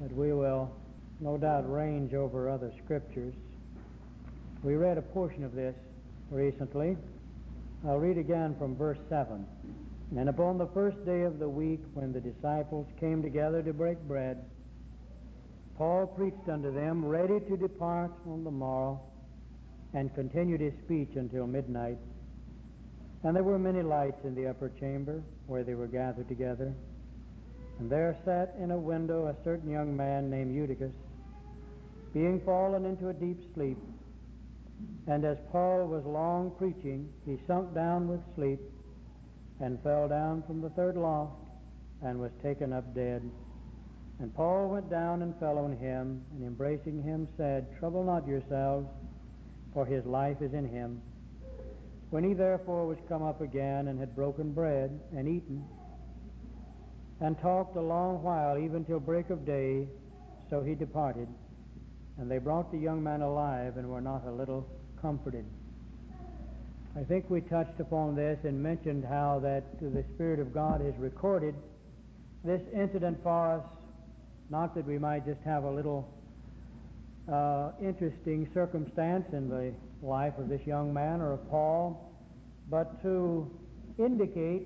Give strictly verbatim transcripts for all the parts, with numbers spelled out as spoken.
but we will no doubt range over other scriptures. We read a portion of this recently. I'll read again from verse seven. And upon the first day of the week, when the disciples came together to break bread, Paul preached unto them, ready to depart on the morrow, and continued his speech until midnight. And there were many lights in the upper chamber where they were gathered together. And there sat in a window a certain young man named Eutychus, being fallen into a deep sleep. And as Paul was long preaching, he sunk down with sleep, and fell down from the third loft, and was taken up dead. And Paul went down and fell on him, and embracing him said, Trouble not yourselves, for his life is in him. When he therefore was come up again, and had broken bread, and eaten, and talked a long while, even till break of day, so he departed. And they brought the young man alive, and were not a little comforted. I think we touched upon this and mentioned how that the Spirit of God has recorded this incident for us, not that we might just have a little uh, interesting circumstance in the life of this young man or of Paul, but to indicate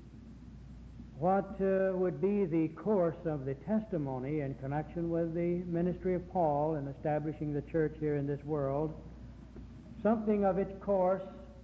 what uh, would be the course of the testimony in connection with the ministry of Paul in establishing the church here in this world, something of its course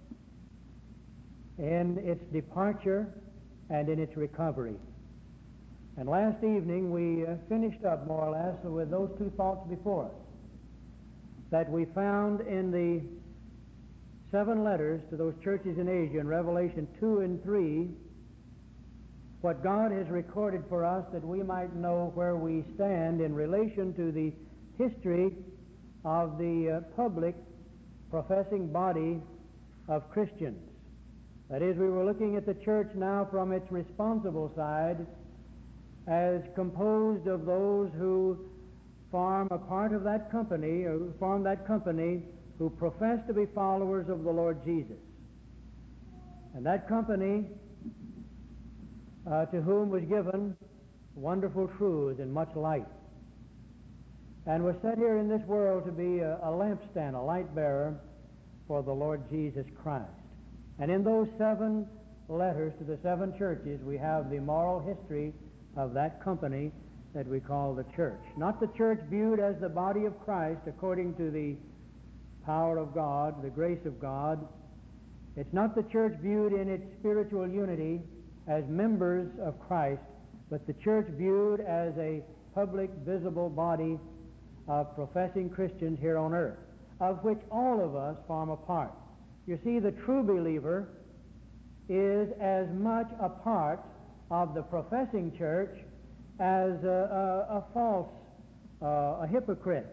in its departure and in its recovery. And last evening we uh, finished up more or less with those two thoughts before us, that we found in the seven letters to those churches in Asia in Revelation two and three what God has recorded for us, that we might know where we stand in relation to the history of the uh, public professing body of Christians. That is, we were looking at the church now from its responsible side as composed of those who form a part of that company, or form that company who profess to be followers of the Lord Jesus. And that company uh, to whom was given wonderful truths and much light, and was set here in this world to be a, a lampstand, a light bearer for the Lord Jesus Christ. And in those seven letters to the seven churches, we have the moral history of that company that we call the church. Not the church viewed as the body of Christ according to the power of God, the grace of God. It's not the church viewed in its spiritual unity as members of Christ, but the church viewed as a public, visible body of professing Christians here on earth, of which all of us form a part. You see, the true believer is as much a part of the professing church as a, a, a false, uh, a hypocrite.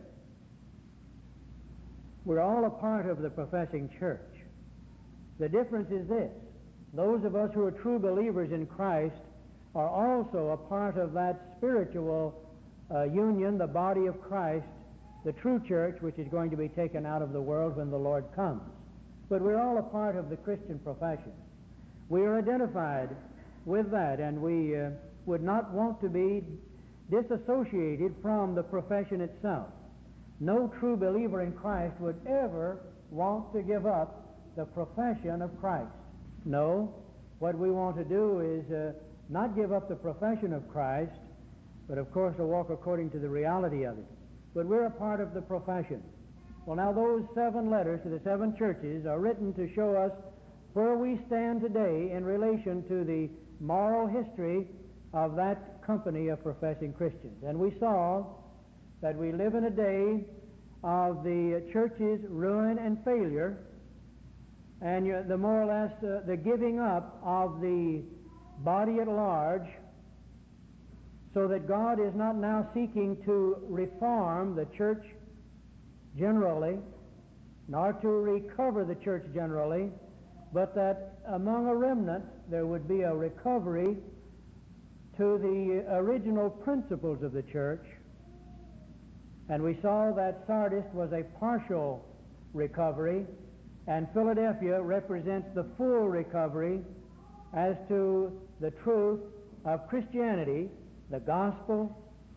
We're all a part of the professing church. The difference is this: those of us who are true believers in Christ are also a part of that spiritual uh, union, the body of Christ, the true church, which is going to be taken out of the world when the Lord comes. But we're all a part of the Christian profession. We are identified with that, and we uh, would not want to be disassociated from the profession itself. No true believer in Christ would ever want to give up the profession of Christ. No, what we want to do is uh, not give up the profession of Christ, but of course to walk according to the reality of it. But we're a part of the profession. Well, now those seven letters to the seven churches are written to show us where we stand today in relation to the moral history of that company of professing Christians. And we saw that we live in a day of the church's ruin and failure, and the more or less uh, the giving up of the body at large, so that God is not now seeking to reform the church generally, nor to recover the church generally, but that among a remnant there would be a recovery to the original principles of the church. And we saw that Sardis was a partial recovery, and Philadelphia represents the full recovery as to the truth of Christianity, the gospel,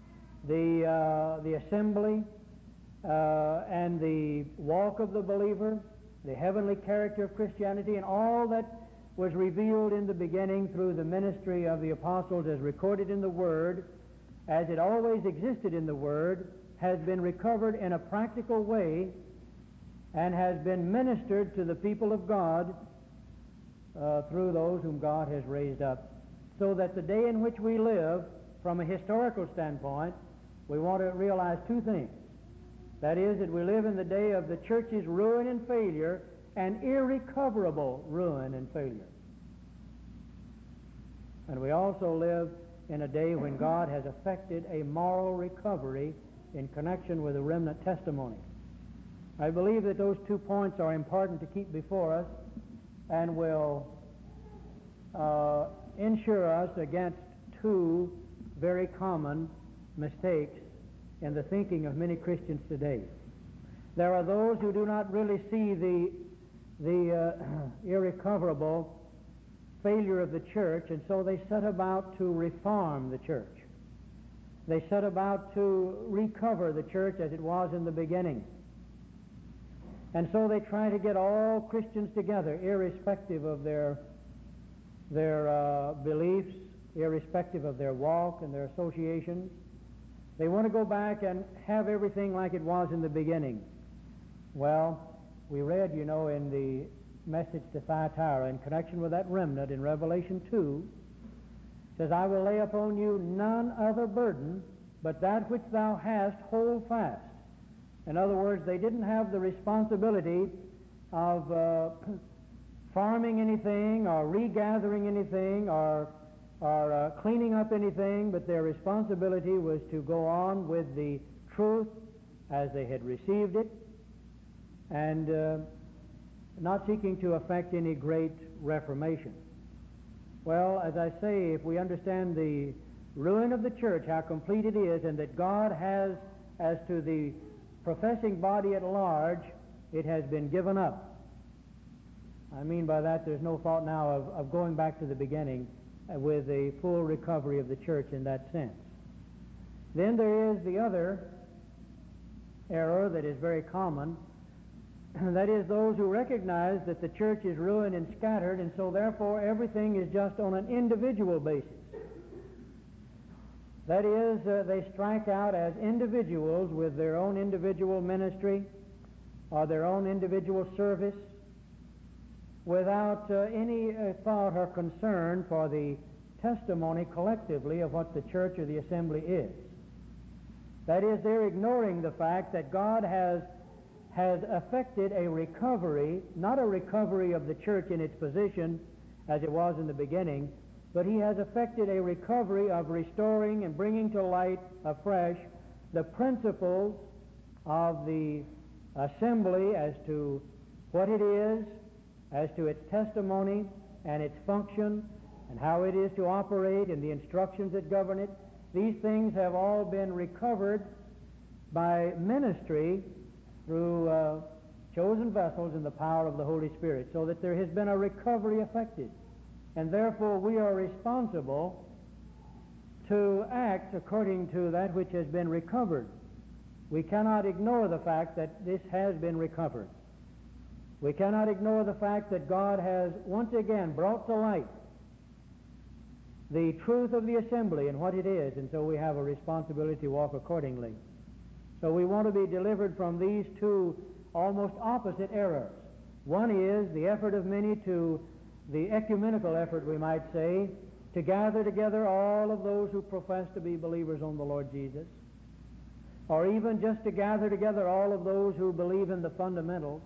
the, uh, the assembly, uh, and the walk of the believer, the heavenly character of Christianity, and all that was revealed in the beginning through the ministry of the apostles as recorded in the Word, as it always existed in the Word, has been recovered in a practical way and has been ministered to the people of God uh, through those whom God has raised up. So that the day in which we live, from a historical standpoint, we want to realize two things. That is, that we live in the day of the church's ruin and failure, and irrecoverable ruin and failure. And we also live in a day when God has effected a moral recovery in connection with the remnant testimony. I believe that those two points are important to keep before us and will uh, insure us against two very common mistakes in the thinking of many Christians today. There are those who do not really see the, the uh, irrecoverable failure of the church, and so they set about to reform the church. They set about to recover the church as it was in the beginning. And so they try to get all Christians together, irrespective of their, their uh, beliefs, irrespective of their walk and their associations. They want to go back and have everything like it was in the beginning. Well, we read, you know, in the message to Thyatira in connection with that remnant in Revelation two, says, I will lay upon you none other burden but that which thou hast, hold fast. In other words, they didn't have the responsibility of uh, farming anything or regathering anything or, or uh, cleaning up anything, but their responsibility was to go on with the truth as they had received it, and uh, not seeking to effect any great reformation. Well, as I say, if we understand the ruin of the church, how complete it is, and that God has, as to the professing body at large, it has been given up. I mean by that there's no thought now of, of going back to the beginning with a full recovery of the church in that sense. Then there is the other error that is very common. That is, those who recognize that the church is ruined and scattered, and so therefore everything is just on an individual basis. That is, uh, they strike out as individuals with their own individual ministry or their own individual service without uh, any uh, thought or concern for the testimony collectively of what the church or the assembly is. That is, they're ignoring the fact that God has has effected a recovery, not a recovery of the church in its position as it was in the beginning, but he has effected a recovery of restoring and bringing to light afresh the principles of the assembly as to what it is, as to its testimony and its function, and how it is to operate and the instructions that govern it. These things have all been recovered by ministry through uh, chosen vessels in the power of the Holy Spirit, so that there has been a recovery effected. And therefore we are responsible to act according to that which has been recovered. We cannot ignore the fact that this has been recovered. We cannot ignore the fact that God has once again brought to light the truth of the assembly and what it is, and so we have a responsibility to walk accordingly. So we want to be delivered from these two almost opposite errors. One is the effort of many to, the ecumenical effort, we might say, to gather together all of those who profess to be believers on the Lord Jesus, or even just to gather together all of those who believe in the fundamentals.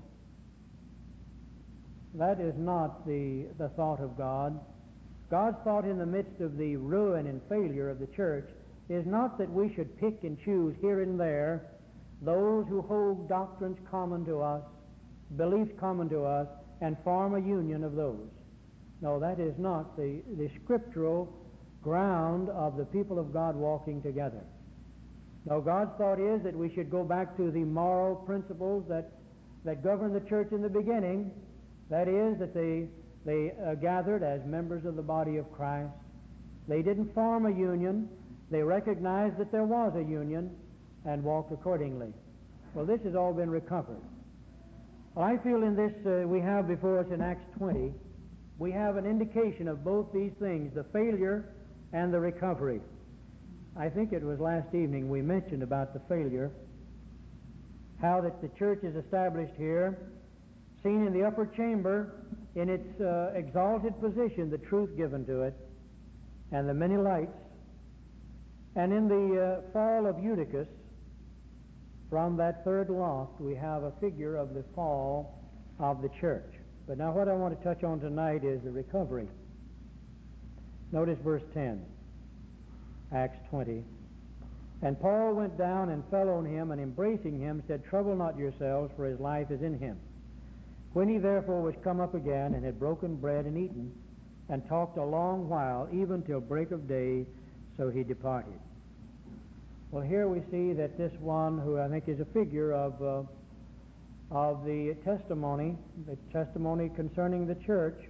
That is not the, the thought of God. God's thought in the midst of the ruin and failure of the church is not that we should pick and choose here and there those who hold doctrines common to us, beliefs common to us, and form a union of those. No, that is not the, the scriptural ground of the people of God walking together. No, God's thought is that we should go back to the moral principles that, that govern the church in the beginning. That is, that they, they uh, gathered as members of the body of Christ. They didn't form a union. They recognized that there was a union and walked accordingly. Well, this has all been recovered. Well, I feel in this uh, we have before us in Acts twenty, we have an indication of both these things, the failure and the recovery. I think it was last evening we mentioned about the failure, how that the church is established here, seen in the upper chamber in its uh, exalted position, the truth given to it, and the many lights. And in the uh, fall of Eutychus, from that third loft, we have a figure of the fall of the church. But now what I want to touch on tonight is the recovery. Notice verse ten, Acts twenty. And Paul went down and fell on him, and embracing him said, Trouble not yourselves, for his life is in him. When he therefore was come up again, and had broken bread and eaten, and talked a long while, even till break of day, so he departed. Well, here we see that this one, who I think is a figure of uh, of the testimony, the testimony concerning the church,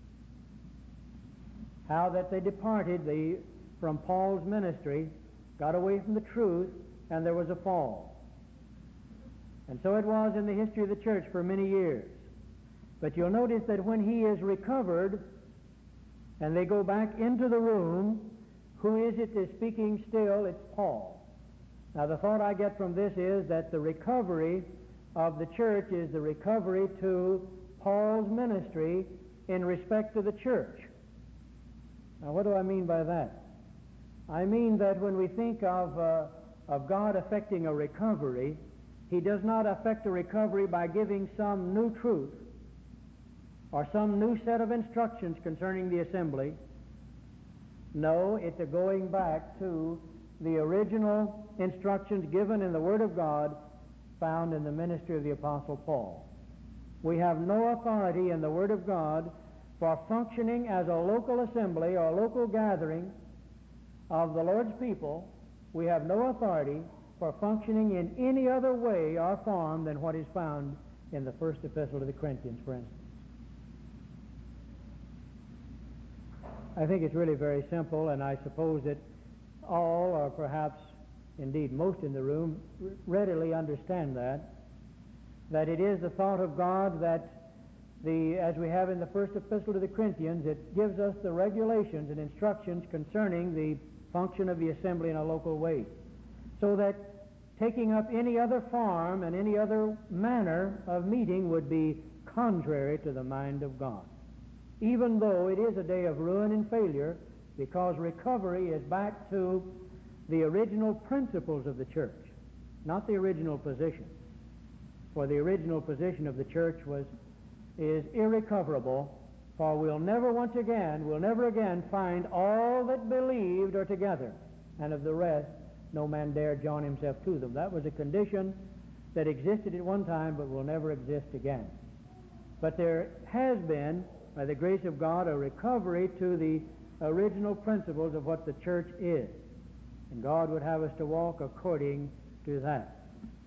how that they departed the, from Paul's ministry, got away from the truth, and there was a fall. And so it was in the history of the church for many years. But you'll notice that when he is recovered, and they go back into the room, who is it that's speaking still? It's Paul. Now, the thought I get from this is that the recovery of the church is the recovery to Paul's ministry in respect to the church. Now, what do I mean by that? I mean that when we think of, uh, of God affecting a recovery, he does not affect a recovery by giving some new truth or some new set of instructions concerning the assembly. No, it's a going back to the original instructions given in the Word of God found in the ministry of the Apostle Paul. We have no authority in the Word of God for functioning as a local assembly or a local gathering of the Lord's people. We have no authority for functioning in any other way or form than what is found in the first epistle to the Corinthians, for instance. I think it's really very simple, and I suppose that all, or perhaps indeed most in the room, readily understand that, that it is the thought of God that, the, as we have in the first epistle to the Corinthians, it gives us the regulations and instructions concerning the function of the assembly in a local way. So that taking up any other form and any other manner of meeting would be contrary to the mind of God. Even though it is a day of ruin and failure, because recovery is back to the original principles of the church, not the original position. For the original position of the church was is irrecoverable, for we'll never once again, we'll never again find all that believed are together, and of the rest no man dare join himself to them. That was a condition that existed at one time but will never exist again. But there has been, by the grace of God, a recovery to the original principles of what the church is. And God would have us to walk according to that.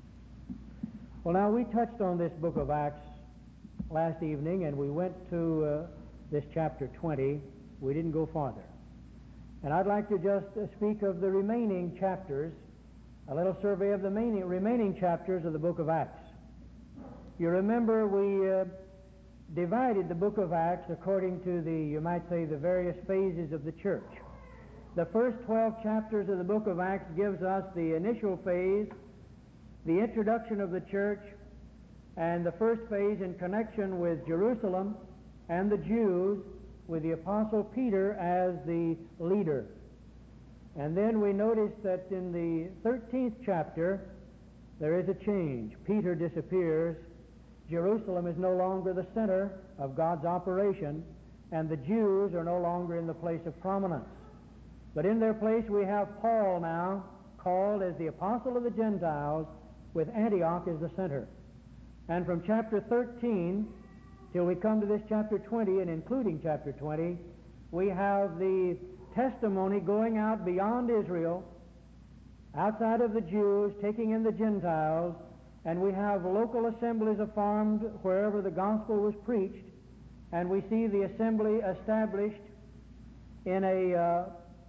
Well, now, we touched on this book of Acts last evening, and we went to uh, this chapter twenty. We didn't go farther. And I'd like to just uh, speak of the remaining chapters, a little survey of the main, remaining chapters of the book of Acts. You remember we uh, divided the book of Acts according to the, you might say, the various phases of the church. The first twelve chapters of the book of Acts gives us the initial phase, the introduction of the church, and the first phase in connection with Jerusalem and the Jews, with the Apostle Peter as the leader. And then we notice that in the thirteenth chapter, there is a change. Peter disappears. Jerusalem is no longer the center of God's operation, and the Jews are no longer in the place of prominence. But in their place we have Paul now, called as the apostle of the Gentiles, with Antioch as the center. And from chapter thirteen till we come to this chapter twenty, and including chapter twenty, we have the testimony going out beyond Israel, outside of the Jews, taking in the Gentiles, and we have local assemblies formed wherever the gospel was preached, and we see the assembly established in a uh,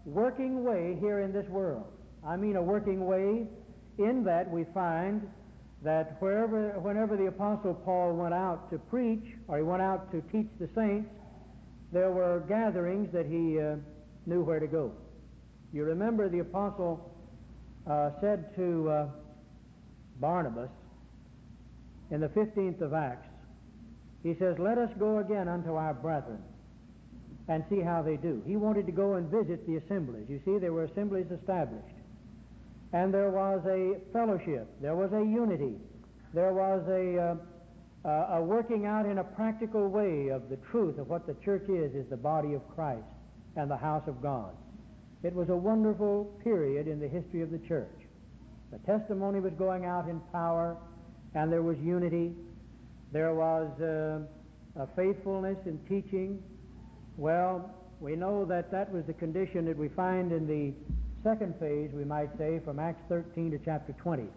working way here in this world. I mean a working way in that we find that wherever, whenever the Apostle Paul went out to preach, or he went out to teach the saints, there were gatherings that he uh, knew where to go. You remember the Apostle uh, said to uh, Barnabas in the fifteenth of Acts, he says, "Let us go again unto our brethren and see how they do." He wanted to go and visit the assemblies. You see, there were assemblies established. And there was a fellowship. There was a unity. There was a, uh, uh, a working out in a practical way of the truth of what the church is, is the body of Christ and the house of God. It was a wonderful period in the history of the church. The testimony was going out in power, and there was unity. There was uh, a faithfulness in teaching. Well, we know that that was the condition that we find in the second phase, we might say, from Acts thirteen to chapter twenty.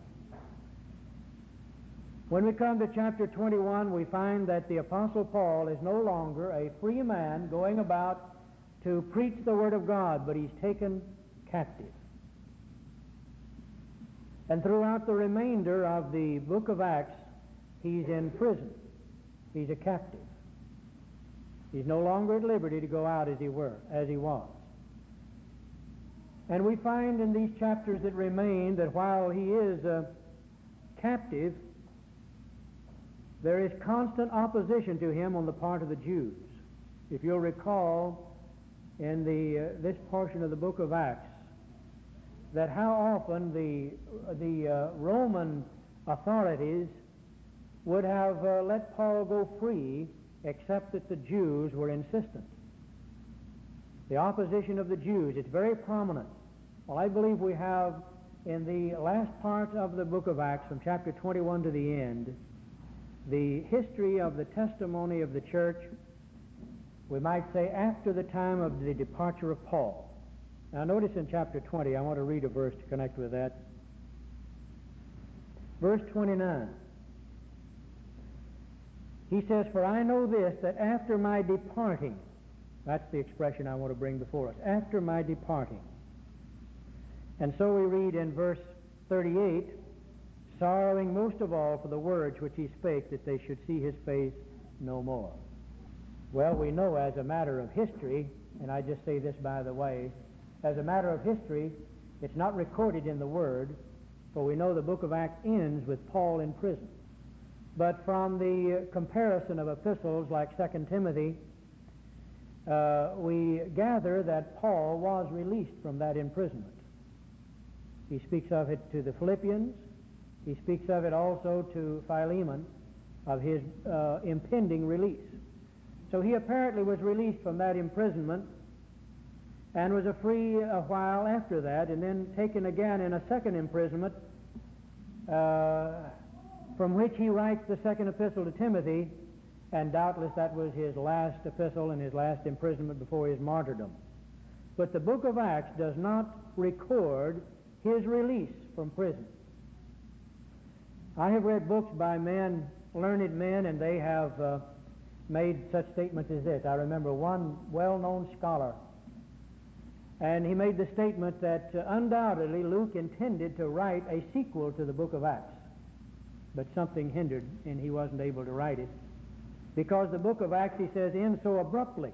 When we come to chapter twenty-one, we find that the Apostle Paul is no longer a free man going about to preach the Word of God, but he's taken captive. And throughout the remainder of the book of Acts, he's in prison. He's a captive. He's no longer at liberty to go out as he were, as he was. And we find in these chapters that remain that while he is uh, captive, there is constant opposition to him on the part of the Jews. If you'll recall in the uh, this portion of the book of Acts, that how often the the uh, Roman authorities would have uh, let Paul go free, except that the Jews were insistent. The opposition of the Jews, it's very prominent. Well, I believe we have in the last part of the book of Acts, from chapter twenty-one to the end, the history of the testimony of the church, we might say, after the time of the departure of Paul. Now notice in chapter twenty, I want to read a verse to connect with that. Verse twenty-nine. He says, "For I know this, that after my departing," that's the expression I want to bring before us, "after my departing." And so we read in verse thirty-eight, "Sorrowing most of all for the words which he spake, that they should see his face no more." Well, we know as a matter of history, and I just say this by the way, as a matter of history, it's not recorded in the Word, for we know the book of Acts ends with Paul in prison. But from the comparison of epistles like Second Timothy, uh, we gather that Paul was released from that imprisonment. He speaks of it to the Philippians. He speaks of it also to Philemon, of his uh, impending release. So he apparently was released from that imprisonment and was a free a while after that, and then taken again in a second imprisonment, uh, from which he writes the second epistle to Timothy, and doubtless that was his last epistle and his last imprisonment before his martyrdom. But the book of Acts does not record his release from prison. I have read books by men, learned men, and they have uh, made such statements as this. I remember one well-known scholar, and he made the statement that uh, undoubtedly Luke intended to write a sequel to the book of Acts, but something hindered and he wasn't able to write it, because the book of Acts, he says, ends so abruptly.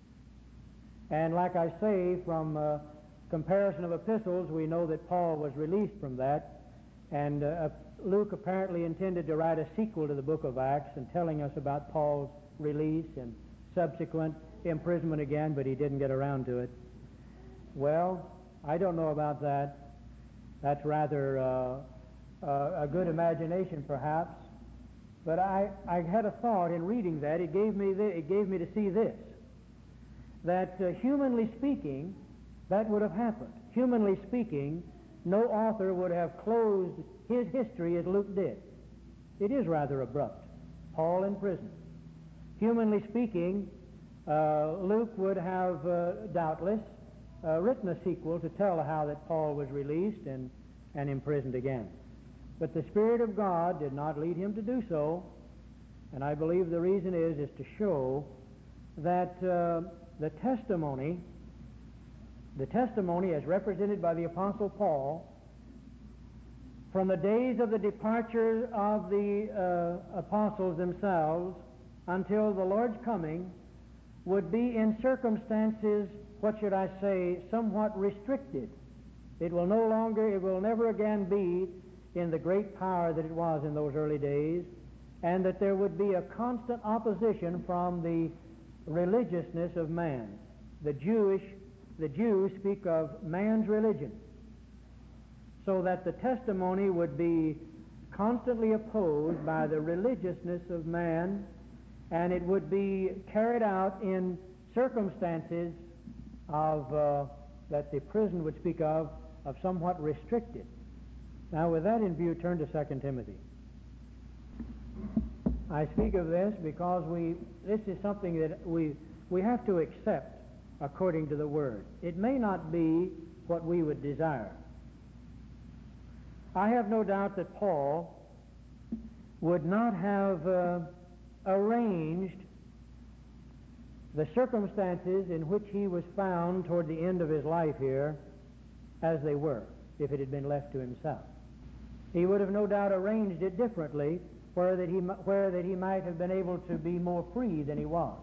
And like I say, from uh, comparison of epistles, we know that Paul was released from that, and uh, Luke apparently intended to write a sequel to the book of Acts and telling us about Paul's release and subsequent imprisonment again, but he didn't get around to it. Well, I don't know about that. That's rather uh, uh, a good imagination, perhaps. But I, I had a thought in reading that. It gave me the, it gave me to see this, that uh, humanly speaking, that would have happened. Humanly speaking, no author would have closed his history as Luke did. It is rather abrupt. Paul in prison. Humanly speaking, uh, Luke would have uh, doubtless uh, written a sequel to tell how that Paul was released and, and imprisoned again. But the Spirit of God did not lead him to do so, and I believe the reason is, is to show that uh, the testimony The testimony, as represented by the Apostle Paul, from the days of the departure of the uh, apostles themselves until the Lord's coming, would be in circumstances, what should I say, somewhat restricted. It will no longer, it will never again be in the great power that it was in those early days, and that there would be a constant opposition from the religiousness of man. The Jewish, the Jews speak of man's religion, so that the testimony would be constantly opposed by the religiousness of man, and it would be carried out in circumstances of uh, that the prison would speak of, of somewhat restricted. Now, with that in view, turn to Second Timothy. I speak of this because we this is something that we we have to accept according to the Word. It may not be what we would desire. I have no doubt that Paul would not have uh, arranged the circumstances in which he was found toward the end of his life here as they were, if it had been left to himself. He would have no doubt arranged it differently, where that he, where that he might have been able to be more free than he was.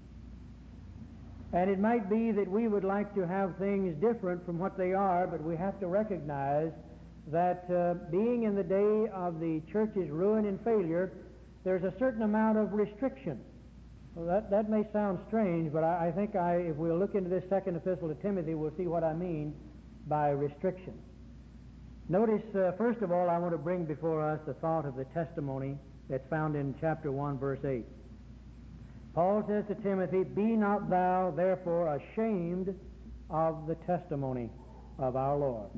And it might be that we would like to have things different from what they are, but we have to recognize that uh, being in the day of the church's ruin and failure, there's a certain amount of restriction. Well, that, that may sound strange, but I, I think I, if we'll look into this second epistle to Timothy, we'll see what I mean by restriction. Notice, uh, first of all, I want to bring before us the thought of the testimony that's found in chapter one, verse eight. Paul says to Timothy, "Be not thou therefore ashamed of the testimony of our Lord."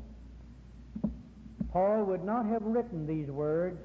Paul would not have written these words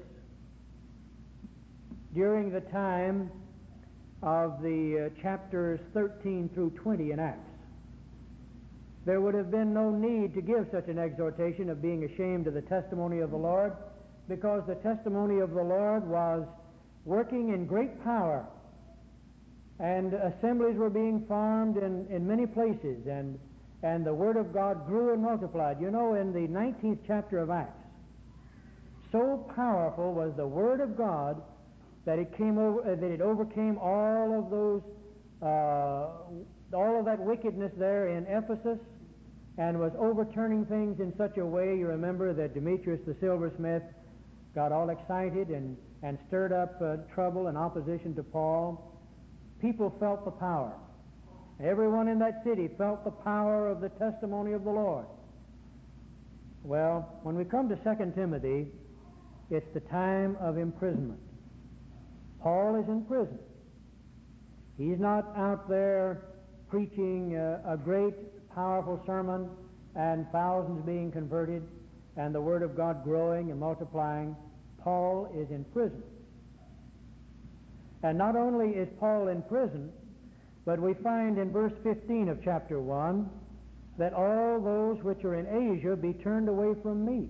during the time of the uh, chapters thirteen through twenty in Acts. There would have been no need to give such an exhortation of being ashamed of the testimony of the Lord, because the testimony of the Lord was working in great power, and assemblies were being formed in, in many places, and, and the Word of God grew and multiplied. You know, in the nineteenth chapter of Acts, so powerful was the Word of God that it came over, uh, that it overcame all of those, uh, all of that wickedness there in Ephesus, and was overturning things in such a way. You remember that Demetrius the silversmith got all excited and, and stirred up uh, trouble and opposition to Paul. People felt the power. Everyone in that city felt the power of the testimony of the Lord. Well, when we come to Second Timothy, it's the time of imprisonment. Paul is in prison. He's not out there preaching uh, a great, powerful sermon and thousands being converted and the Word of God growing and multiplying. Paul is in prison. And not only is Paul in prison, but we find in verse fifteen of chapter one that all those which are in Asia be turned away from me.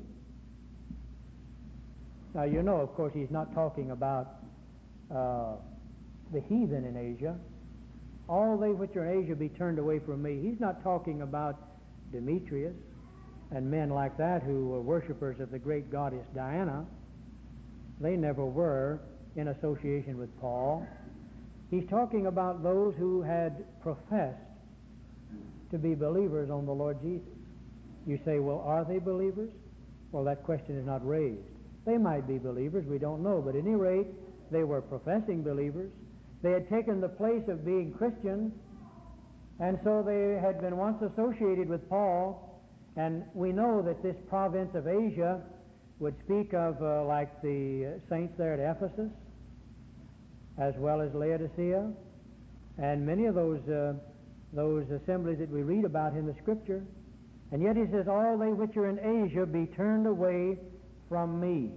Now, you know, of course, he's not talking about uh, the heathen in Asia. All they which are in Asia be turned away from me. He's not talking about Demetrius and men like that who were worshipers of the great goddess Diana. They never were in association with Paul. He's talking about those who had professed to be believers on the Lord Jesus. You say, well, are they believers? Well, that question is not raised. They might be believers, we don't know, but at any rate, they were professing believers. They had taken the place of being Christians, and so they had been once associated with Paul, and we know that this province of Asia would speak of uh, like the saints there at Ephesus, as well as Laodicea, and many of those uh, those assemblies that we read about in the Scripture. And yet he says, all they which are in Asia be turned away from me.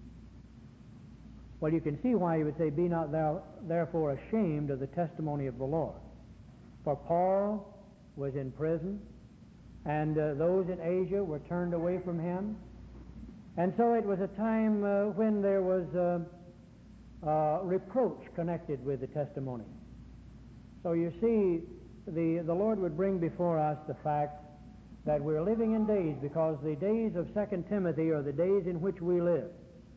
Well, you can see why he would say, be not thou therefore ashamed of the testimony of the Lord. For Paul was in prison, and uh, those in Asia were turned away from him. And so it was a time uh, when there was uh, uh, reproach connected with the testimony. So you see, the, the Lord would bring before us the fact that we're living in days, because the days of Second Timothy are the days in which we live.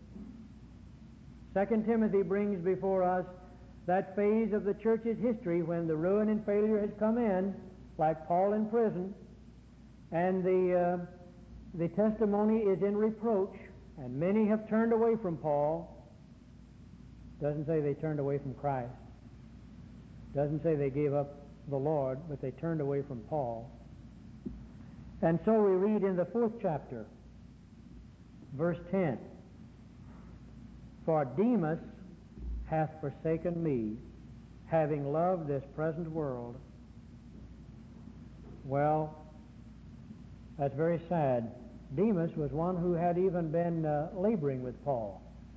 Second Timothy brings before us that phase of the church's history when the ruin and failure has come in, like Paul in prison, and the, uh, the testimony is in reproach, and many have turned away from Paul. Doesn't say they turned away from Christ. Doesn't say they gave up the Lord, but they turned away from Paul. And so we read in the fourth chapter, verse ten, "For Demas hath forsaken me, having loved this present world." Well, that's very sad. Demas was one who had even been uh, laboring with Paul.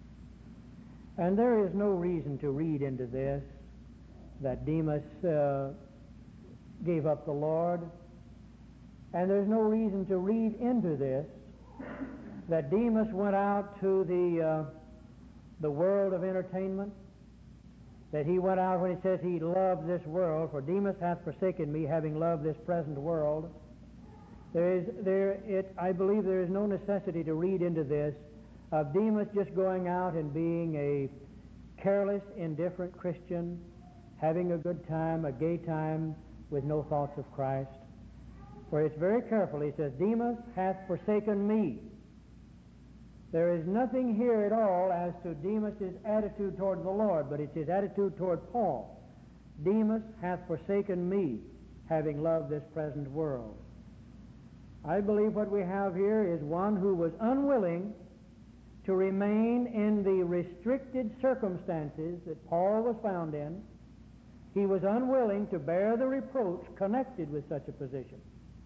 And there is no reason to read into this that Demas uh, gave up the Lord. And there's no reason to read into this that Demas went out to the uh, the world of entertainment, that he went out when he says he loved this world. "For Demas hath forsaken me, having loved this present world." There is, there, it, I believe there is no necessity to read into this of Demas just going out and being a careless, indifferent Christian, having a good time, a gay time, with no thoughts of Christ. For it's very careful. He says, "Demas hath forsaken me." There is nothing here at all as to Demas' attitude toward the Lord, but it's his attitude toward Paul. "Demas hath forsaken me, having loved this present world." I believe what we have here is one who was unwilling to remain in the restricted circumstances that Paul was found in. He was unwilling to bear the reproach connected with such a position.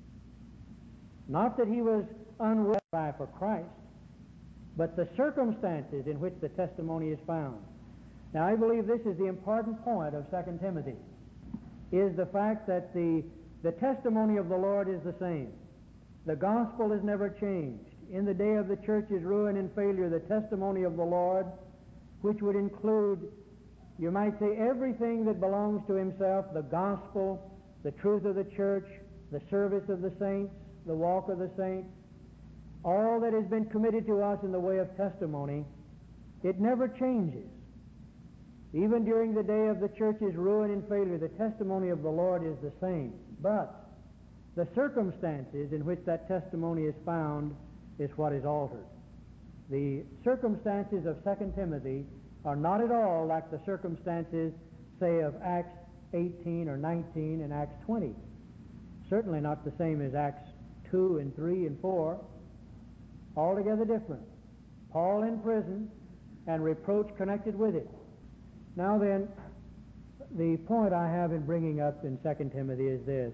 Not that he was unwilling to die for Christ, but the circumstances in which the testimony is found. Now, I believe this is the important point of Second Timothy, is the fact that the, the testimony of the Lord is the same. The gospel has never changed. In the day of the church's ruin and failure, the testimony of the Lord, which would include, you might say, everything that belongs to himself, the gospel, the truth of the church, the service of the saints, the walk of the saints, all that has been committed to us in the way of testimony, it never changes. Even during the day of the church's ruin and failure, the testimony of the Lord is the same. But the circumstances in which that testimony is found is what is altered. The circumstances of Second Timothy are not at all like the circumstances, say, of Acts eighteen or nineteen and Acts twenty. Certainly not the same as Acts two and three and four. Altogether different. Paul in prison and reproach connected with it. Now then, the point I have in bringing up in Second Timothy is this,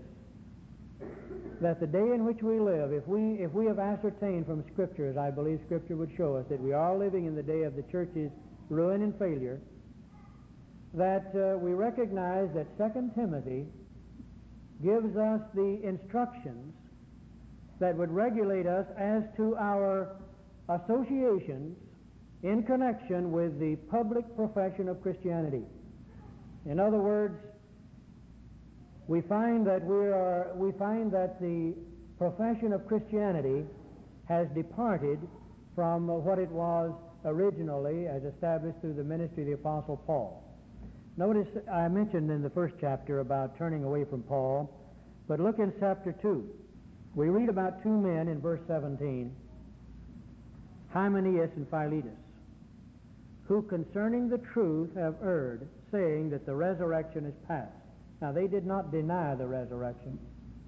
that the day in which we live, if we if we have ascertained from Scripture, as I believe Scripture would show us, that we are living in the day of the church's ruin and failure, that uh, we recognize that Second Timothy gives us the instructions that would regulate us as to our associations in connection with the public profession of Christianity. In other words, we find that we are we find that the profession of Christianity has departed from what it was originally as established through the ministry of the Apostle Paul. Notice I mentioned in the first chapter about turning away from Paul, but look in chapter two. We read about two men in verse seventeen, Hymenaeus and Philetus, who concerning the truth have erred, saying that the resurrection is past. Now, they did not deny the resurrection.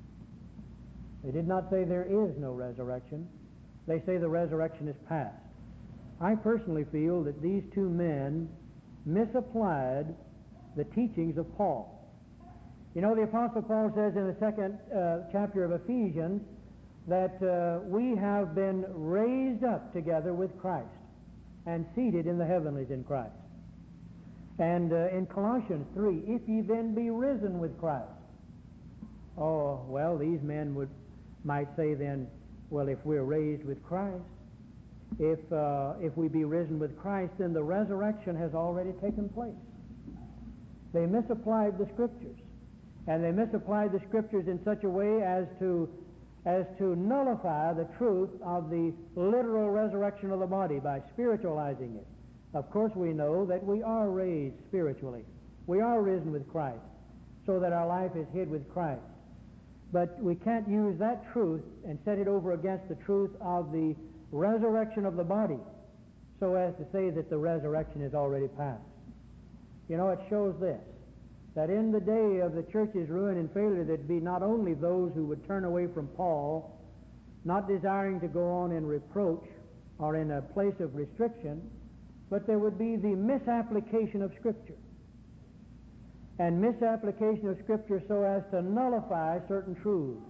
They did not say there is no resurrection. They say the resurrection is past. I personally feel that these two men misapplied the teachings of Paul. You know, the Apostle Paul says in the second uh, chapter of Ephesians that uh, we have been raised up together with Christ and seated in the heavenlies in Christ. And uh, in Colossians three, if ye then be risen with Christ. Oh, well, these men would might say then, well, if we're raised with Christ, if uh, if we be risen with Christ, then the resurrection has already taken place. They misapplied the Scriptures. And they misapplied the Scriptures in such a way as to as to nullify the truth of the literal resurrection of the body by spiritualizing it. Of course, we know that we are raised spiritually. We are risen with Christ, so that our life is hid with Christ. But we can't use that truth and set it over against the truth of the resurrection of the body, so as to say that the resurrection is already past. You know, it shows this, that in the day of the church's ruin and failure, there'd be not only those who would turn away from Paul, not desiring to go on in reproach or in a place of restriction, but there would be the misapplication of Scripture. And misapplication of Scripture so as to nullify certain truths.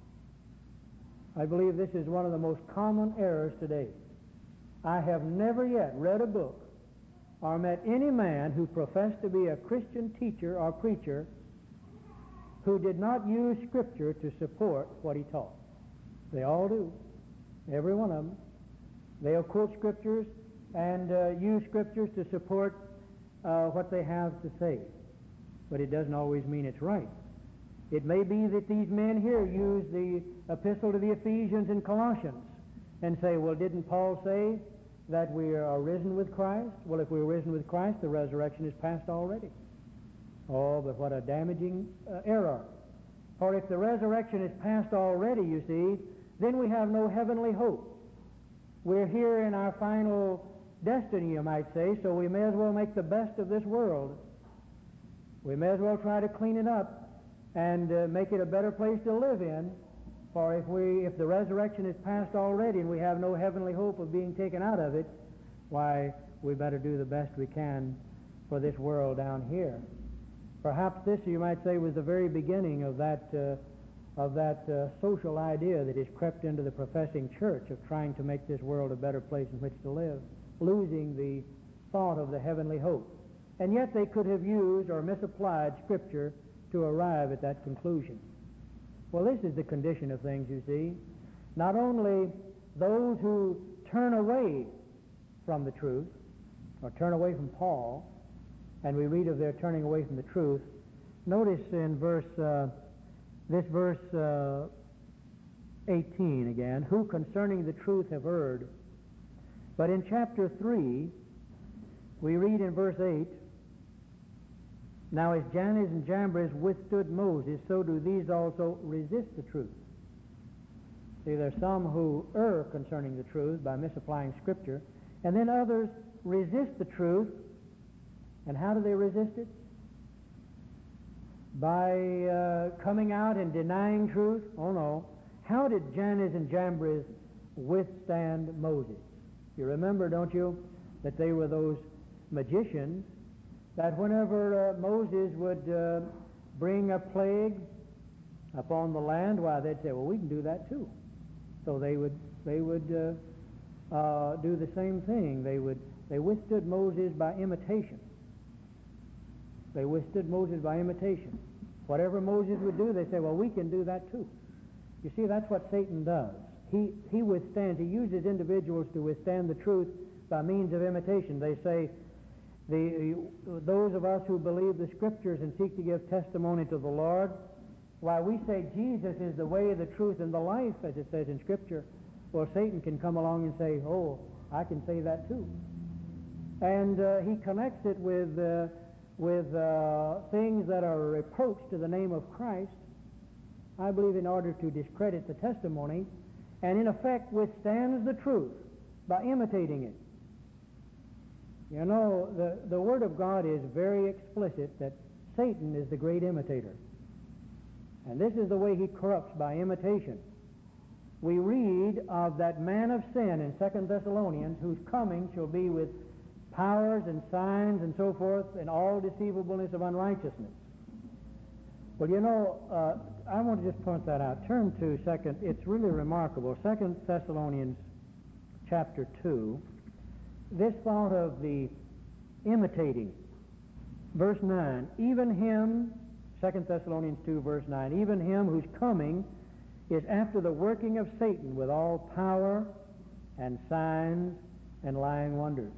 I believe this is one of the most common errors today. I have never yet read a book or met any man who professed to be a Christian teacher or preacher who did not use Scripture to support what he taught. They all do. Every one of them. They'll quote Scriptures and uh, use Scriptures to support uh, what they have to say. But it doesn't always mean it's right. It may be that these men here use the epistle to the Ephesians and Colossians and say, well, didn't Paul say that we are risen with Christ? Well, if we're risen with Christ, the resurrection is past already. Oh, but what a damaging uh, error. For if the resurrection is past already, you see, then we have no heavenly hope. We're here in our final destiny, you might say, so we may as well make the best of this world. We may as well try to clean it up and uh, make it a better place to live in. For if we, if the resurrection is past already and we have no heavenly hope of being taken out of it, why, we better do the best we can for this world down here. Perhaps this, you might say, was the very beginning of that uh, of that uh, social idea that has crept into the professing church of trying to make this world a better place in which to live, losing the thought of the heavenly hope. And yet they could have used or misapplied Scripture to arrive at that conclusion. Well, this is the condition of things, you see. Not only those who turn away from the truth, or turn away from Paul, and we read of their turning away from the truth. Notice in verse, uh, this verse uh, eighteen again, who concerning the truth have erred. But in chapter three, we read in verse eight, now as Jannes and Jambres withstood Moses, so do these also resist the truth. See, there's some who err concerning the truth by misapplying Scripture, and then others resist the truth. And how do they resist it? By uh, coming out and denying truth? Oh no. How did Jannes and Jambres withstand Moses? You remember, don't you, that they were those magicians that whenever uh, Moses would uh, bring a plague upon the land, why, they'd say, well, we can do that too. So they would they would uh, uh, do the same thing. They would they withstood Moses by imitation. They withstood Moses by imitation. Whatever Moses would do, they say, well, we can do that too. You see, that's what Satan does. He he withstands. He uses individuals to withstand the truth by means of imitation. They say, the those of us who believe the Scriptures and seek to give testimony to the Lord, why, we say Jesus is the way, the truth, and the life, as it says in Scripture. Well, Satan can come along and say, oh, I can say that too. And uh, he connects it with uh, with uh, things that are a reproach to the name of Christ, I believe, in order to discredit the testimony, and in effect withstands the truth by imitating it. You know, the, the Word of God is very explicit that Satan is the great imitator. And this is the way he corrupts, by imitation. We read of that man of sin in Second Thessalonians, whose coming shall be with powers and signs and so forth, and all deceivableness of unrighteousness. Well, you know, uh, I want to just point that out. Turn to second, it's really remarkable, Second Thessalonians chapter two. This thought of the imitating. Verse nine, even him, Second Thessalonians two, verse nine, even him whose coming is after the working of Satan with all power and signs and lying wonders.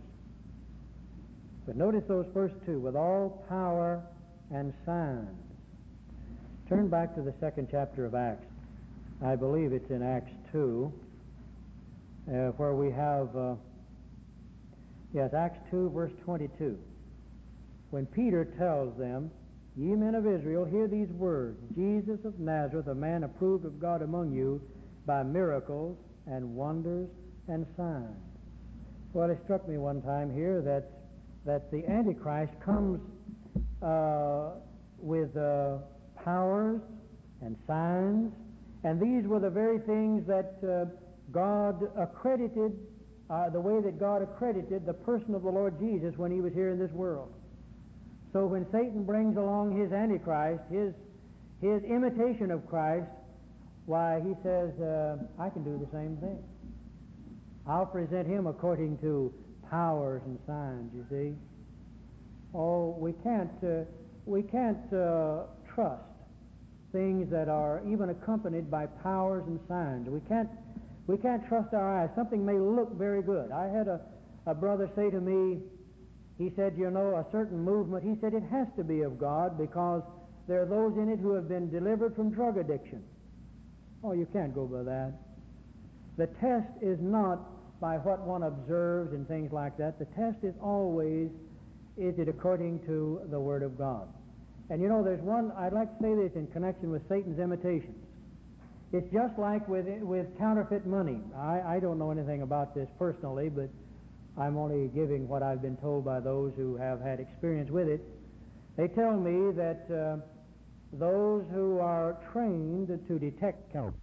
But notice those first two, with all power and signs. Turn back to the second chapter of Acts. I believe it's in Acts two, uh, where we have, uh, yes, Acts two, verse twenty-two. When Peter tells them, "Ye men of Israel, hear these words. Jesus of Nazareth, a man approved of God among you by miracles and wonders and signs." Well, it struck me one time here that that the Antichrist comes uh, with uh, powers and signs, and these were the very things that uh, God accredited, uh, the way that God accredited the person of the Lord Jesus when he was here in this world. So when Satan brings along his Antichrist, his, his imitation of Christ, why, he says, uh, I can do the same thing. I'll present him according to powers and signs, you see. Oh, we can't, uh, we can't uh, trust things that are even accompanied by powers and signs. We can't, we can't trust our eyes. Something may look very good. I had a, a brother say to me, he said, you know, a certain movement, he said, it has to be of God because there are those in it who have been delivered from drug addiction. Oh, you can't go by that. The test is not by what one observes and things like that. The test is always, is it according to the Word of God? And you know, there's one, I'd like to say this in connection with Satan's imitations. It's just like with with counterfeit money. I, I don't know anything about this personally, but I'm only giving what I've been told by those who have had experience with it. They tell me that uh, those who are trained to detect counterfeit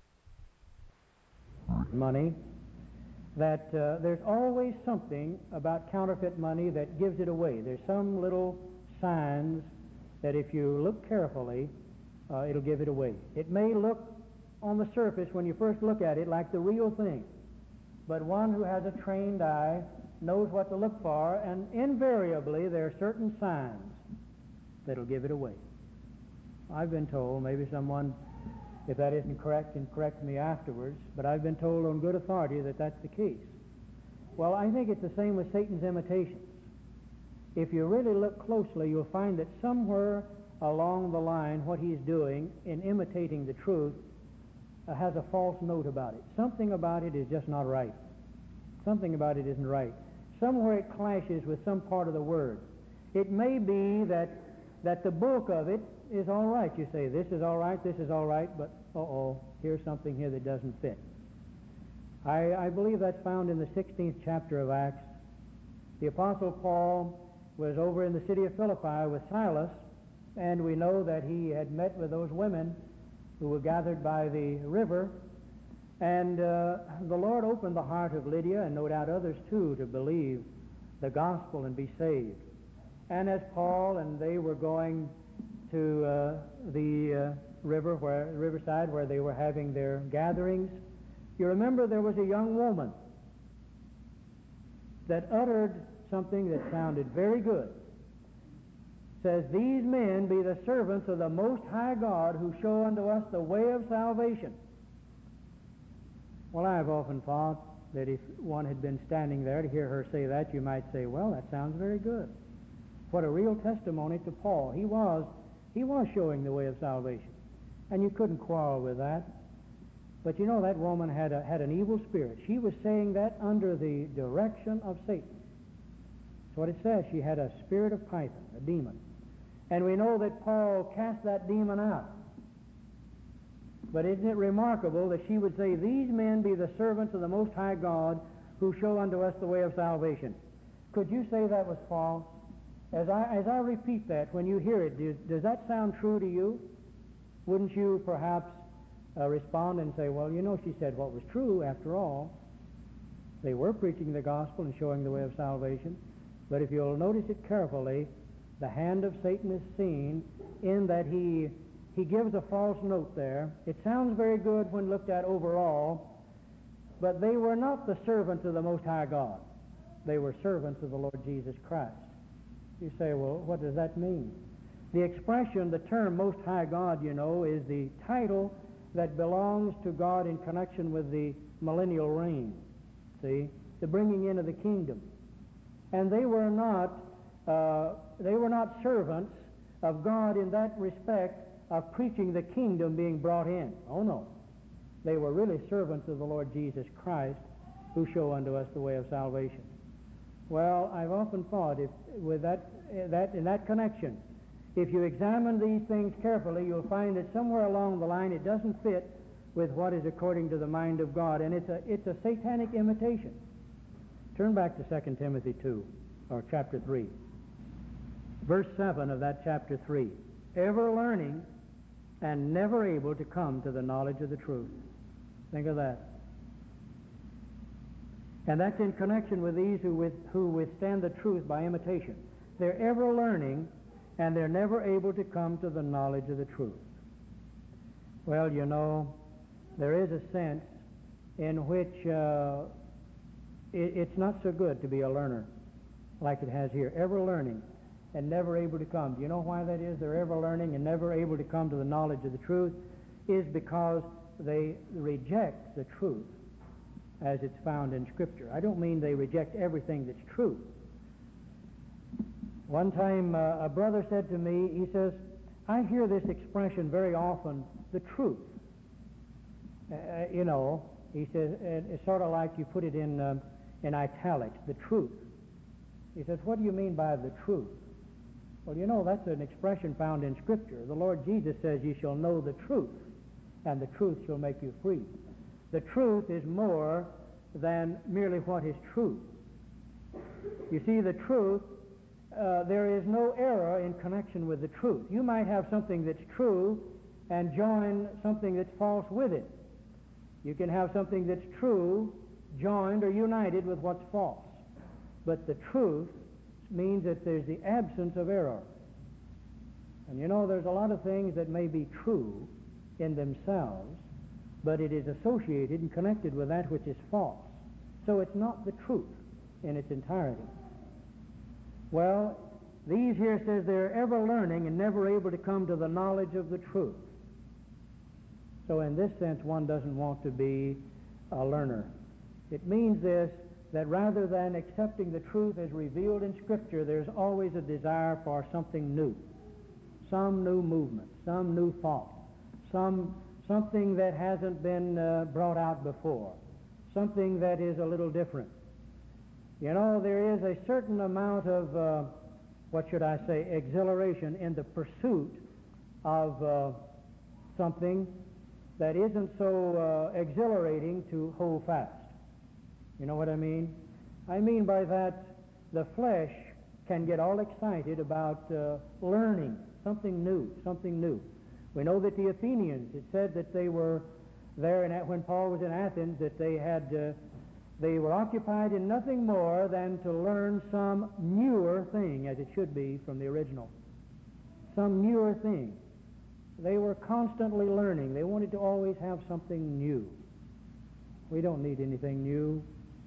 money, that uh, there's always something about counterfeit money that gives it away. There's some little signs that if you look carefully, uh, it'll give it away. It may look on the surface when you first look at it like the real thing, but one who has a trained eye knows what to look for, and invariably there are certain signs that'll give it away. I've been told, maybe someone, if that isn't correct, can correct me afterwards, but I've been told on good authority that that's the case. Well, I think it's the same with Satan's imitations. If you really look closely, you'll find that somewhere along the line what he's doing in imitating the truth uh, has a false note about it. Something about it is just not right. Something about it isn't right. Somewhere it clashes with some part of the Word. It may be that, that the bulk of it is all right. You say, this is all right, this is all right, but uh-oh, here's something here that doesn't fit. I, I believe that's found in the sixteenth chapter of Acts. The Apostle Paul was over in the city of Philippi with Silas, and we know that he had met with those women who were gathered by the river, and uh, the Lord opened the heart of Lydia, and no doubt others too, to believe the gospel and be saved. And as Paul and they were going to uh, the uh, river, where riverside, where they were having their gatherings, you remember there was a young woman that uttered something that sounded very good. Says, "These men be the servants of the Most High God, who show unto us the way of salvation." Well, I've often thought that if one had been standing there to hear her say that, you might say, well, that sounds very good. What a real testimony to Paul. He was, he was showing the way of salvation. And you couldn't quarrel with that. But you know, that woman had, a, had an evil spirit. She was saying that under the direction of Satan. That's what it says. She had a spirit of Python, a demon. And we know that Paul cast that demon out. But isn't it remarkable that she would say, "These men be the servants of the Most High God, who show unto us the way of salvation"? Could you say that was false? As I, as I repeat that, when you hear it, does, does that sound true to you? Wouldn't you perhaps uh, respond and say, well, you know, she said what was true after all. They were preaching the gospel and showing the way of salvation. But if you'll notice it carefully, the hand of Satan is seen in that he he gives a false note there. It sounds very good when looked at overall, but they were not the servants of the Most High God. They were servants of the Lord Jesus Christ. You say, well, what does that mean? The expression, the term Most High God, you know, is the title that belongs to God in connection with the millennial reign. See? The bringing in of the kingdom. And they were not, uh, they were not servants of God in that respect of preaching the kingdom being brought in. Oh, no. They were really servants of the Lord Jesus Christ who show unto us the way of salvation. Well, I've often thought if with that, that in that connection, if you examine these things carefully, you'll find that somewhere along the line it doesn't fit with what is according to the mind of God, and it's a it's a satanic imitation. Turn back to Second Timothy two, or chapter three. Verse seven of that chapter three. Ever learning and never able to come to the knowledge of the truth. Think of that. And that's in connection with these who, with, who withstand the truth by imitation. They're ever learning and they're never able to come to the knowledge of the truth. Well, you know, there is a sense in which uh, it, it's not so good to be a learner like it has here. Ever learning and never able to come. Do you know why that is? They're ever learning and never able to come to the knowledge of the truth is because they reject the truth as it's found in Scripture. I don't mean they reject everything that's true. One time uh, a brother said to me, he says, I hear this expression very often, the truth. Uh, you know, he says, it's sort of like you put it in, uh, in italics, the truth. He says, what do you mean by the truth? Well, you know, that's an expression found in Scripture. The Lord Jesus says, you shall know the truth, and the truth shall make you free. The truth is more than merely what is true. You see, the truth, uh, there is no error in connection with the truth. You might have something that's true and join something that's false with it. You can have something that's true joined or united with what's false. But the truth means that there's the absence of error. And you know, there's a lot of things that may be true in themselves, but it is associated and connected with that which is false. So it's not the truth in its entirety. Well, these here says they're ever learning and never able to come to the knowledge of the truth. So in this sense, one doesn't want to be a learner. It means this, that rather than accepting the truth as revealed in Scripture, there's always a desire for something new, some new movement, some new thought, some something that hasn't been uh, brought out before, something that is a little different. You know, there is a certain amount of, uh, what should I say, exhilaration in the pursuit of uh, something that isn't so uh, exhilarating to hold fast. You know what I mean? I mean by that, the flesh can get all excited about uh, learning something new, something new. We know that the Athenians, it said that they were there, in, when Paul was in Athens, that they had, uh, they were occupied in nothing more than to learn some newer thing, as it should be from the original. Some newer thing. They were constantly learning. They wanted to always have something new. We don't need anything new.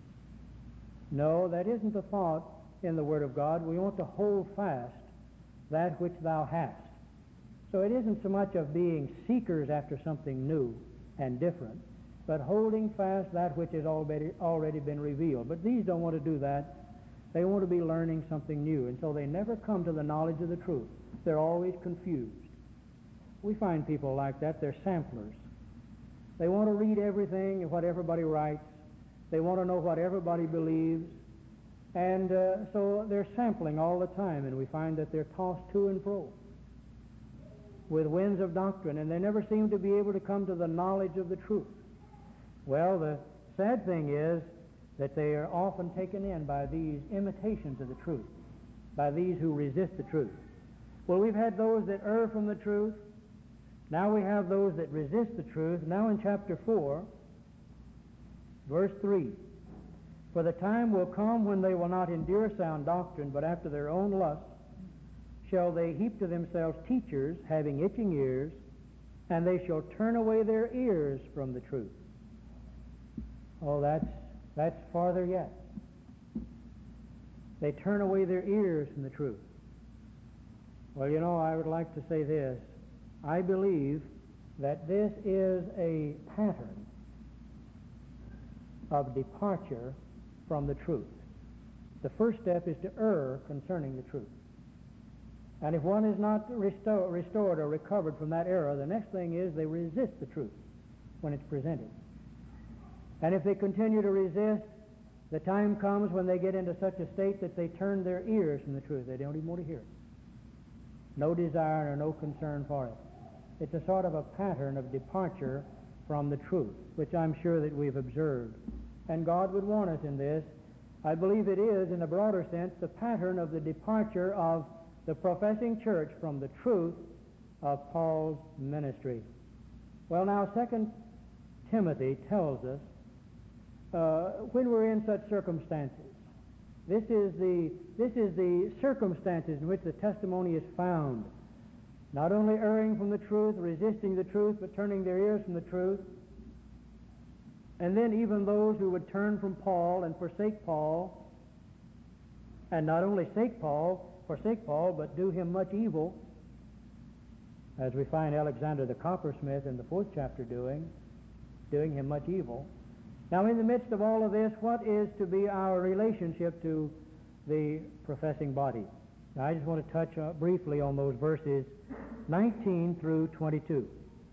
No, that isn't the thought in the Word of God. We want to hold fast that which thou hast. So it isn't so much of being seekers after something new and different, but holding fast that which has already, already been revealed. But these don't want to do that. They want to be learning something new, and so they never come to the knowledge of the truth. They're always confused. We find people like that. They're samplers. They want to read everything and what everybody writes. They want to know what everybody believes. And uh, so they're sampling all the time, and we find that they're tossed to and fro with winds of doctrine, and they never seem to be able to come to the knowledge of the truth. Well, the sad thing is that they are often taken in by these imitations of the truth, by these who resist the truth. Well, we've had those that err from the truth. Now we have those that resist the truth. Now in chapter four, verse three, for the time will come when they will not endure sound doctrine, but after their own lusts shall they heap to themselves teachers having itching ears, and they shall turn away their ears from the truth. Oh, that's, that's farther yet. They turn away their ears from the truth. Well, you know, I would like to say this. I believe that this is a pattern of departure from the truth. The first step is to err concerning the truth. And if one is not resto- restored or recovered from that error, the next thing is they resist the truth. when it's presented. And if they continue to resist, the time comes when they get into such a state that they turn their ears from the truth. They don't even want to hear it. No desire or no concern for it. It's a sort of a pattern of departure from the truth, which I'm sure that we've observed. And God would warn us in this. I believe it is, in a broader sense, the pattern of the departure of the professing church from the truth of Paul's ministry. Well, now, Second Timothy tells us uh, when we're in such circumstances. This is the this is the circumstances in which the testimony is found. Not only erring from the truth, resisting the truth, but turning their ears from the truth. And then even those who would turn from Paul and forsake Paul, and not only forsake Paul, forsake Paul, but do him much evil, as we find Alexander the coppersmith in the fourth chapter doing, doing him much evil. Now, in the midst of all of this, what is to be our relationship to the professing body? Now, I just want to touch uh, briefly on those verses nineteen through twenty-two.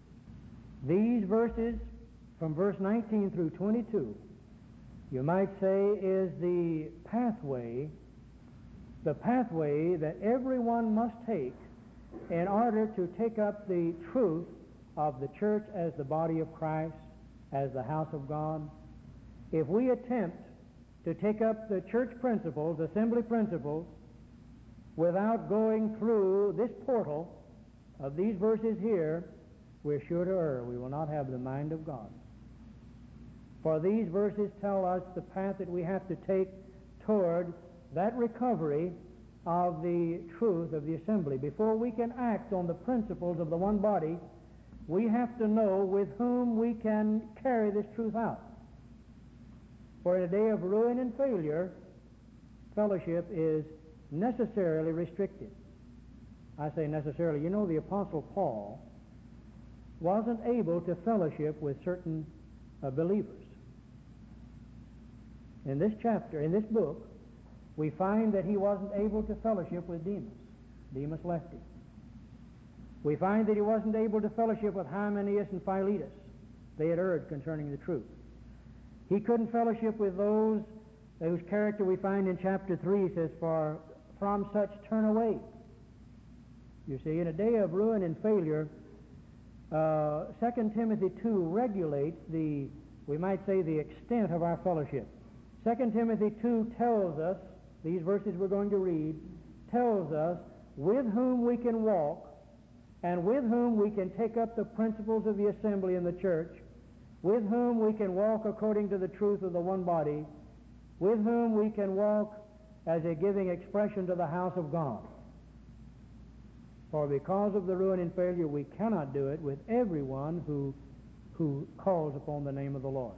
These verses, from verse nineteen through twenty-two, you might say is the pathway, the pathway that everyone must take in order to take up the truth of the church as the body of Christ, as the house of God. If we attempt to take up the church principles, assembly principles, without going through this portal of these verses here, we're sure to err. We will not have the mind of God. For these verses tell us the path that we have to take toward that recovery of the truth of the assembly. Before we can act on the principles of the one body, we have to know with whom we can carry this truth out. For in a day of ruin and failure, fellowship is necessarily restricted. I say necessarily. You know, the Apostle Paul wasn't able to fellowship with certain uh, believers. In this chapter, in this book, we find that he wasn't able to fellowship with Demas. Demas left him. We find that he wasn't able to fellowship with Hymenaeus and Philetus. They had erred concerning the truth. He couldn't fellowship with those whose character we find in chapter three. He says, for from such turn away. You see, in a day of ruin and failure, uh, Second Timothy two regulates the, we might say, the extent of our fellowship. Second Timothy two tells us, these verses we're going to read, tells us with whom we can walk and with whom we can take up the principles of the assembly in the church, with whom we can walk according to the truth of the one body, with whom we can walk as a giving expression to the house of God. For because of the ruin and failure, we cannot do it with everyone who, who calls upon the name of the Lord.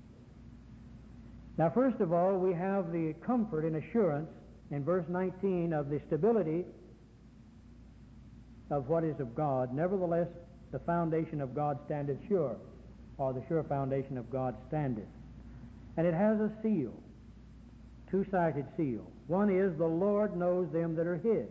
Now, first of all, we have the comfort and assurance in verse nineteen of the stability of what is of God. Nevertheless, the foundation of God standeth sure, or the sure foundation of God standeth. And it has a seal, two-sided seal. One is, the Lord knows them that are his,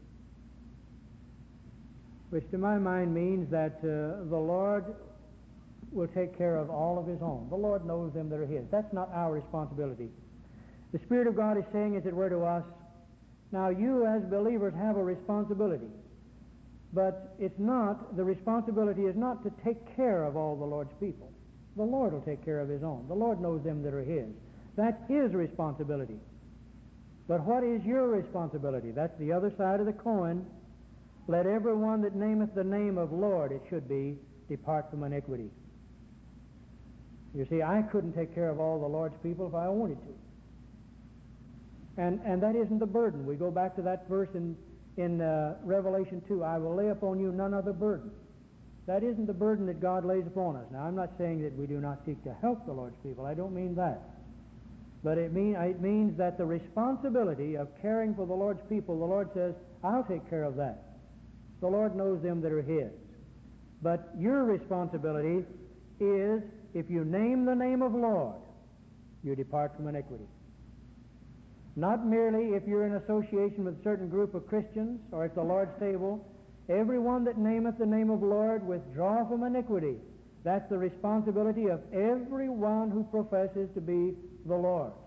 which to my mind means that uh, the Lord will take care of all of his own. The Lord knows them that are his. That's not our responsibility. The Spirit of God is saying, as it were, to us, now you as believers have a responsibility, but it's not, the responsibility is not to take care of all the Lord's people. The Lord will take care of his own. The Lord knows them that are his. That's his responsibility. But what is your responsibility? That's the other side of the coin. Let everyone that nameth the name of Lord, it should be, depart from iniquity. You see, I couldn't take care of all the Lord's people if I wanted to. And and that isn't the burden. We go back to that verse in, in uh, Revelation two, I will lay upon you none other burden. That isn't the burden that God lays upon us. Now, I'm not saying that we do not seek to help the Lord's people. I don't mean that. But it, mean, it means that the responsibility of caring for the Lord's people, the Lord says, I'll take care of that. The Lord knows them that are his. But your responsibility is, if you name the name of Lord, you depart from iniquity. Not merely if you're in association with a certain group of Christians or at the Lord's table. Everyone that nameth the name of Lord withdraw from iniquity. That's the responsibility of everyone who professes to be the Lord's.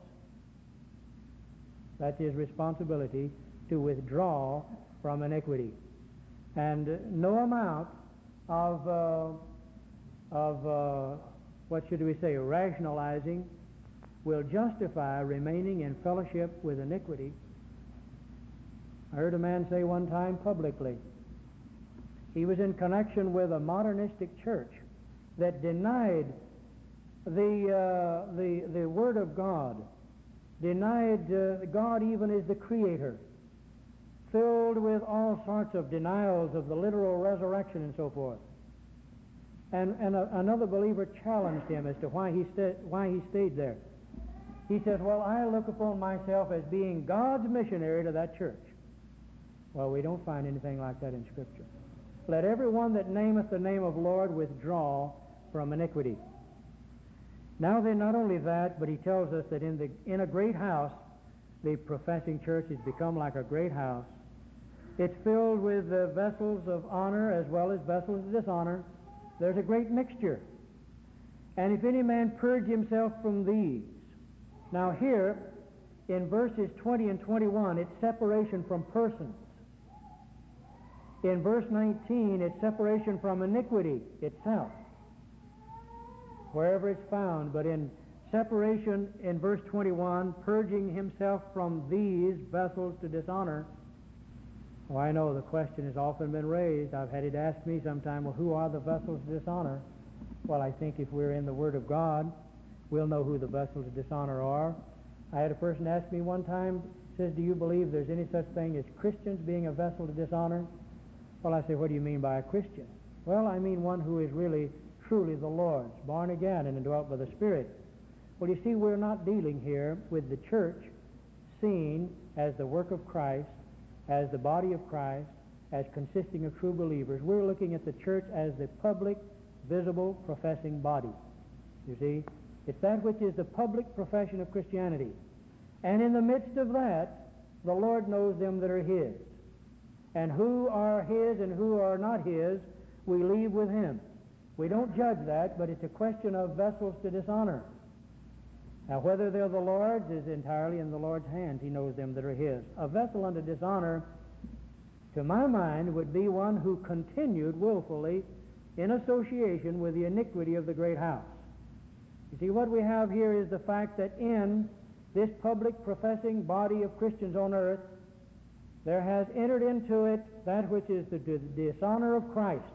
That's his responsibility to withdraw from iniquity. And uh, no amount of, uh, of uh, what should we say, rationalizing will justify remaining in fellowship with iniquity. I heard a man say one time publicly, he was in connection with a modernistic church that denied the, uh, the, the Word of God, denied uh, God even as the Creator, filled with all sorts of denials of the literal resurrection and so forth. And, and a, another believer challenged him as to why he, sta- why he stayed there. He says, well, I look upon myself as being God's missionary to that church. Well, we don't find anything like that in Scripture. Let everyone that nameth the name of Lord withdraw from iniquity. Now then, not only that, but he tells us that in, the, in a great house, the professing church has become like a great house. It's filled with uh, vessels of honor as well as vessels of dishonor. There's a great mixture. And if any man purge himself from these. Now here, in verses twenty and twenty-one, it's separation from persons. In verse nineteen, it's separation from iniquity itself, wherever it's found. But in separation, in verse twenty-one, purging himself from these vessels to dishonor. Well, I know the question has often been raised. I've had it asked me sometime, well, who are the vessels of dishonor? Well, I think if we're in the Word of God, we'll know who the vessels of dishonor are. I had a person ask me one time, says, do you believe there's any such thing as Christians being a vessel to dishonor? Well, I say, what do you mean by a Christian? Well, I mean one who is really, truly the Lord's, born again and indwelt by the Spirit. Well, you see, we're not dealing here with the church seen as the work of Christ, as the body of Christ, as consisting of true believers. We're looking at the church as the public, visible, professing body. You see, it's that which is the public profession of Christianity. And in the midst of that, the Lord knows them that are His. And who are His and who are not His, we leave with Him. We don't judge that, but it's a question of vessels to dishonor. Now, whether they're the Lord's is entirely in the Lord's hands. He knows them that are His. A vessel unto dishonor, to my mind, would be one who continued willfully in association with the iniquity of the great house. You see, what we have here is the fact that in this public professing body of Christians on earth, there has entered into it that which is the dishonor of Christ,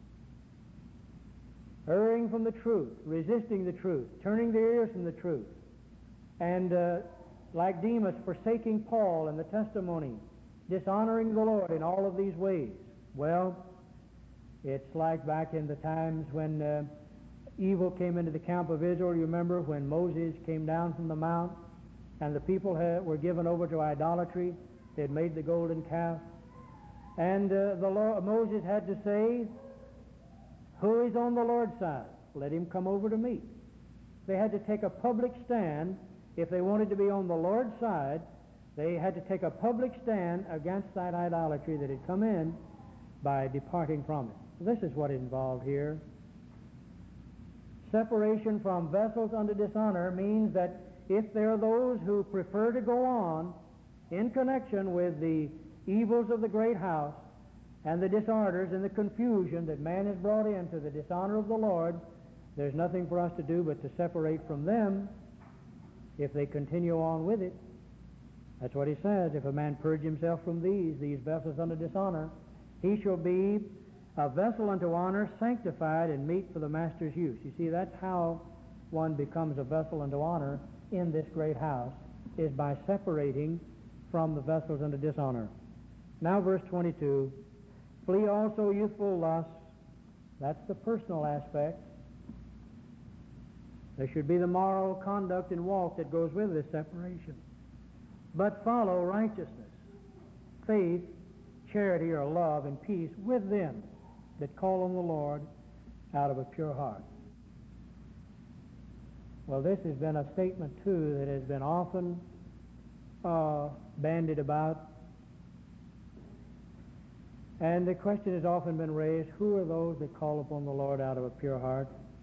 erring from the truth, resisting the truth, turning their ears from the truth, and uh, like Demas, forsaking Paul and the testimony, dishonoring the Lord in all of these ways. Well, it's like back in the times when uh, evil came into the camp of Israel. You remember when Moses came down from the mount and the people had, were given over to idolatry. They had made the golden calf. And uh, the Lord, Moses had to say, who is on the Lord's side? Let him come over to me. They had to take a public stand. If they wanted to be on the Lord's side, they had to take a public stand against that idolatry that had come in by departing from it. This is what is involved here. Separation from vessels unto dishonor means that if there are those who prefer to go on in connection with the evils of the great house and the disorders and the confusion that man has brought into the dishonor of the Lord, there's nothing for us to do but to separate from them if they continue on with it. That's what he says. If a man purge himself from these, these vessels unto dishonor, he shall be a vessel unto honor, sanctified and meet for the master's use. You see, that's how one becomes a vessel unto honor in this great house, is by separating from the vessels unto dishonor. Now verse twenty-two, flee also youthful lusts. That's the personal aspect. There should be the moral conduct and walk that goes with this separation. But follow righteousness, faith, charity, or love, and peace with them that call on the Lord out of a pure heart. Well, this has been a statement, too, that has been often uh, bandied about. And the question has often been raised, who are those that call upon the Lord out of a pure heart?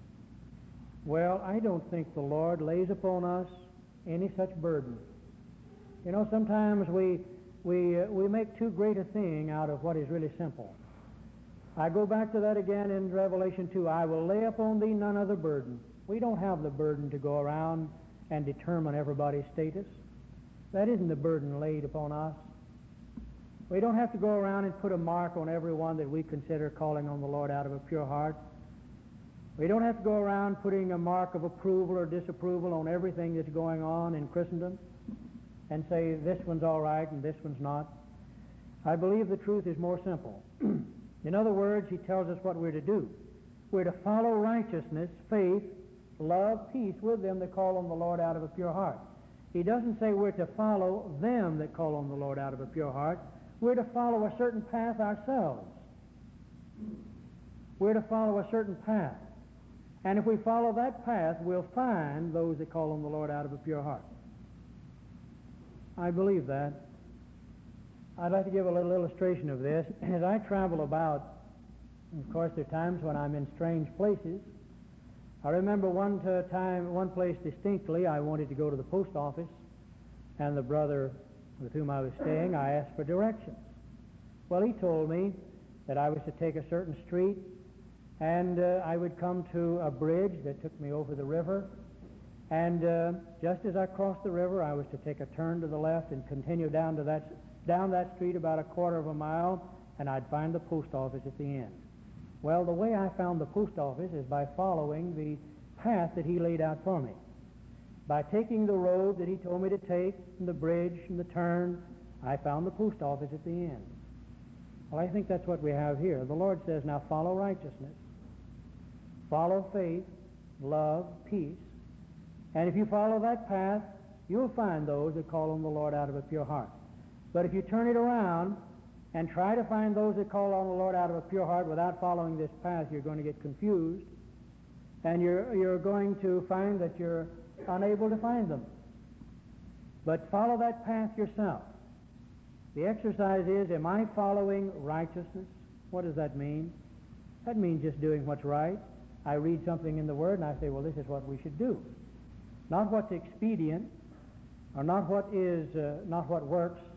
Well, I don't think the Lord lays upon us any such burden. You know, sometimes we we uh, we make too great a thing out of what is really simple. I go back to that again in Revelation two. I will lay upon thee none other burden. We don't have the burden to go around and determine everybody's status. That isn't the burden laid upon us. We don't have to go around and put a mark on everyone that we consider calling on the Lord out of a pure heart. We don't have to go around putting a mark of approval or disapproval on everything that's going on in Christendom and say this one's all right and this one's not. I believe the truth is more simple. In other words, he tells us what we're to do. We're to follow righteousness, faith, love, peace with them that call on the Lord out of a pure heart. He doesn't say we're to follow them that call on the Lord out of a pure heart. We're to follow a certain path ourselves. We're to follow a certain path. And if we follow that path, we'll find those that call on the Lord out of a pure heart. I believe that. I'd like to give a little illustration of this. As I travel about, of course, there are times when I'm in strange places. I remember one time, one place distinctly, I wanted to go to the post office, and the brother with whom I was staying, I asked for directions. Well, he told me that I was to take a certain street, and uh, I would come to a bridge that took me over the river, and uh, just as I crossed the river, I was to take a turn to the left and continue down to that down that street about a quarter of a mile, and I'd find the post office at the end. Well, the way I found the post office is by following the path that he laid out for me. By taking the road that he told me to take, and the bridge and the turn, I found the post office at the end. Well, I think that's what we have here. The Lord says, now follow righteousness, follow faith, love, peace, and if you follow that path, you'll find those that call on the Lord out of a pure heart. But if you turn it around and try to find those that call on the Lord out of a pure heart without following this path, you're going to get confused, and you're, you're going to find that you're unable to find them. But follow that path yourself. The exercise is, am I following righteousness? What does that mean? That means just doing what's right. I read something in the Word and I say, well, this is what we should do. Not what's expedient, or not what is, uh, not what works